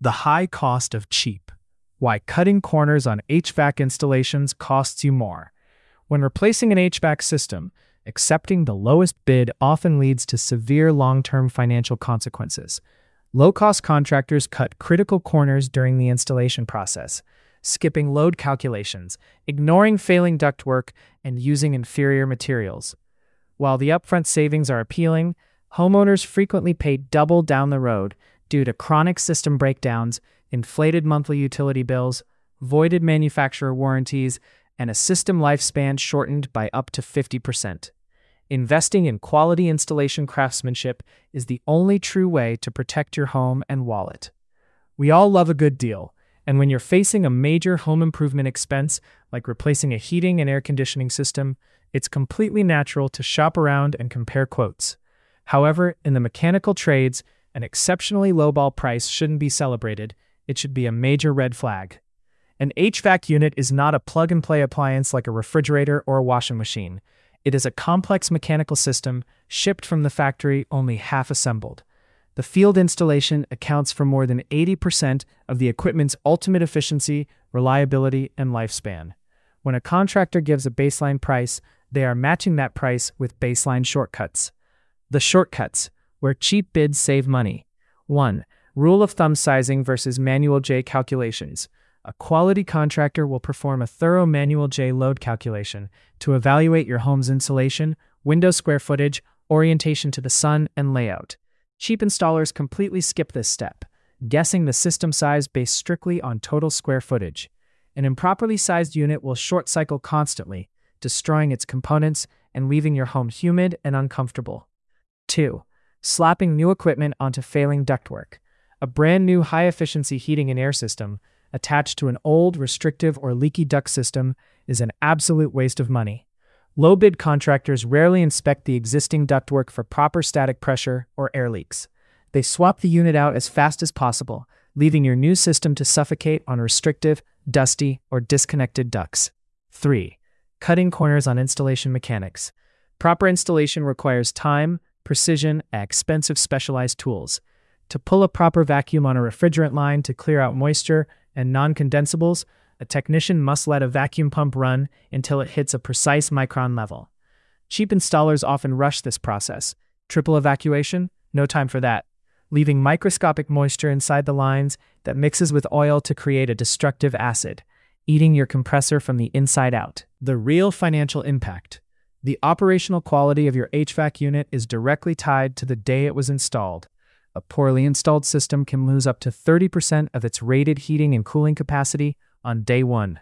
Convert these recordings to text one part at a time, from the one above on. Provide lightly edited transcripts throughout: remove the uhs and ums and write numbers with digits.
The high cost of cheap. Why cutting corners on HVAC installations costs you more. When replacing an HVAC system, accepting the lowest bid often leads to severe long-term financial consequences. Low-cost contractors cut critical corners during the installation process, skipping load calculations, ignoring failing ductwork, and using inferior materials. While the upfront savings are appealing, homeowners frequently pay double down the road due to chronic system breakdowns, inflated monthly utility bills, voided manufacturer warranties, and a system lifespan shortened by up to 50%. Investing in quality installation craftsmanship is the only true way to protect your home and wallet. We all love a good deal, and when you're facing a major home improvement expense, like replacing a heating and air conditioning system, it's completely natural to shop around and compare quotes. However, in the mechanical trades, an exceptionally lowball price shouldn't be celebrated. It should be a major red flag. An HVAC unit is not a plug-and-play appliance like a refrigerator or a washing machine. It is a complex mechanical system shipped from the factory only half assembled. The field installation accounts for more than 80% of the equipment's ultimate efficiency, reliability, and lifespan. When a contractor gives a baseline price, they are matching that price with baseline shortcuts. The shortcuts, where cheap bids save money. 1. Rule of thumb sizing versus manual J calculations. A quality contractor will perform a thorough manual J load calculation to evaluate your home's insulation, window square footage, orientation to the sun, and layout. Cheap installers completely skip this step, guessing the system size based strictly on total square footage. An improperly sized unit will short cycle constantly, destroying its components and leaving your home humid and uncomfortable. 2. Slapping new equipment onto failing ductwork. A brand new high-efficiency heating and air system attached to an old, restrictive, or leaky duct system is an absolute waste of money. Low-bid contractors rarely inspect the existing ductwork for proper static pressure or air leaks. They swap the unit out as fast as possible, leaving your new system to suffocate on restrictive, dusty, or disconnected ducts. 3. Cutting corners on installation mechanics. Proper installation requires time, precision, and expensive specialized tools. To pull a proper vacuum on a refrigerant line to clear out moisture and non-condensables, a technician must let a vacuum pump run until it hits a precise micron level. Cheap installers often rush this process. Triple evacuation? No time for that. Leaving microscopic moisture inside the lines that mixes with oil to create a destructive acid, eating your compressor from the inside out. The real financial impact. The operational quality of your HVAC unit is directly tied to the day it was installed. A poorly installed system can lose up to 30% of its rated heating and cooling capacity on day one.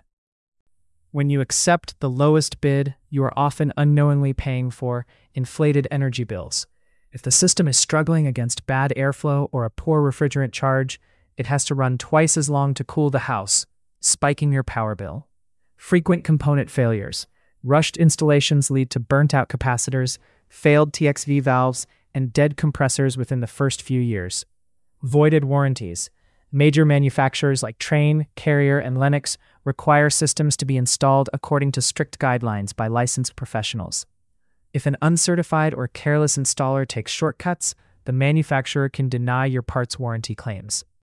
When you accept the lowest bid, you are often unknowingly paying for inflated energy bills. If the system is struggling against bad airflow or a poor refrigerant charge, it has to run twice as long to cool the house, spiking your power bill. Frequent component failures. Rushed installations lead to burnt-out capacitors, failed TXV valves, and dead compressors within the first few years. Voided warranties. Major manufacturers like Trane, Carrier, and Lennox require systems to be installed according to strict guidelines by licensed professionals. If an uncertified or careless installer takes shortcuts, the manufacturer can deny your parts warranty claims.